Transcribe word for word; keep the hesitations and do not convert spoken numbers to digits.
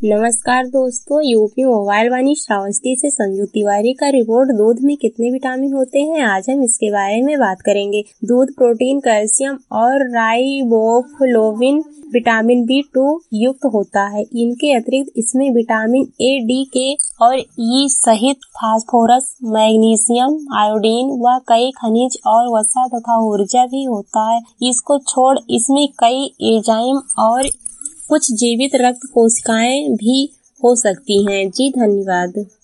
नमस्कार दोस्तों, UP mobile वाणी श्रावस्ती से संजू तिवारी का रिपोर्ट। दूध में कितने विटामिन होते हैं, आज हम इसके बारे में बात करेंगे। दूध प्रोटीन, कैल्शियम और राइबोफ्लोविन, विटामिन बी टू युक्त होता है। इनके अतिरिक्त इसमें विटामिन ए, डी, के और ई सहित फास्फोरस, मैग्नीशियम, आयोडीन व कई खनिज और वसा तथा ऊर्जा भी होता है। इसको छोड़ इसमें कई एंजाइम और कुछ जीवित रक्त कोशिकाएं भी हो सकती हैं। जी धन्यवाद।